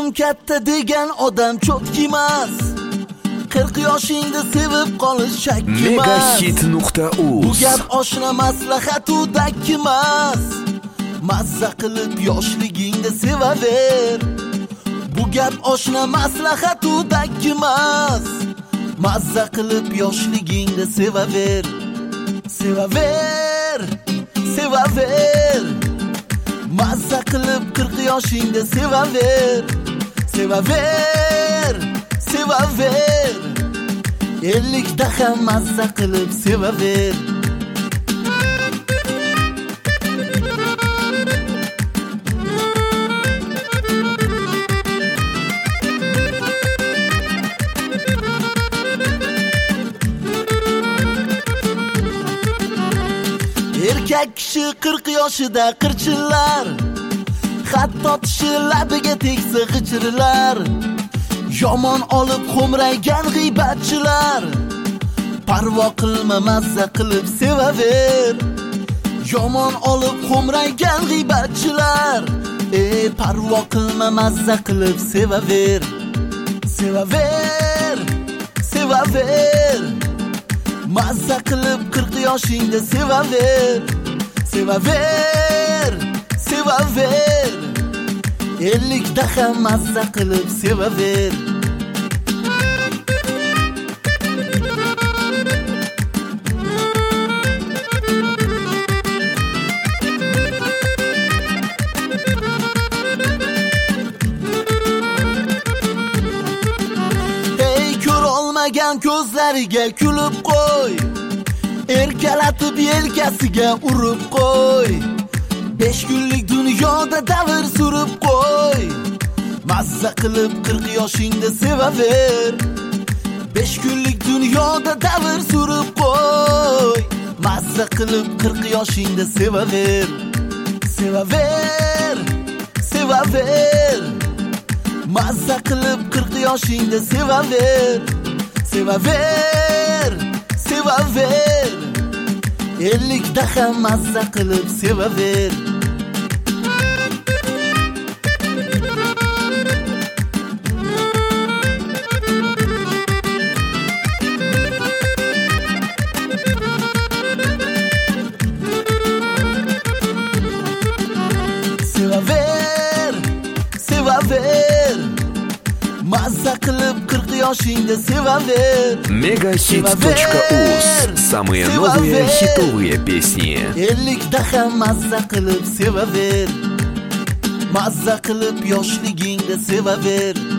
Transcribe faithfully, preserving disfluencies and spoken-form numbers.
Ko'nglim katta degan odam cho'tkimas. qirq yoshingda sevib qolish chakkimas. megahit nuqta uz. Bu gap oshna maslahat u dakkimas. Mazza qilib yoshligingda sevaver. Bu gap oshna maslahat u dakkimas. Mazza qilib yoshligingda sevaver. Sevaver, sevaver. Mazza qilib qirq yoshingda sevaver. Sevaver, sevaver. ellikda ham mazza qilib sevaver. Erkak kishi qirq yoshida qirchillar. Hatto tishi labiga tegsa g'ichirlar. Yomon olib xo'mraygan g'iybatchilar. Parvo qilma, mazza qilib sevaver. Yomon olib xo'mraygan g'iybatchilar. Ey parvo qilma, mazza qilib sevaver. Sevaver, sevaver. Mazza qilib qirq yoshingda sevaver. Sevaver, sevaver. ellikda ham mazza qilib sevaver. Ey ko'rolmagan ko'zlariga kulib qo'y. Erkalatib yelkasiga urib qo'y. besh kunlik dunyoda davr surib qo'y. Mazza qilib qirq yoshingda sevaver. besh kunlik dunyoda davr surib qo'y. Mazza qilib qirq yoshingda sevaver. Sevaver, sevaver. Mazza qilib qirq yoshingda sevaver. Sevaver, sevaver. ellikda ham mazza qilib sevaver. Sevaver, sevaver. Mazza qilib qirq yoshingda sevaver. megahit точка уз. Самые новые хитовые песни. ellikda ham mazza qilib sevaver. Mazza qilib yoshligingda sevaver.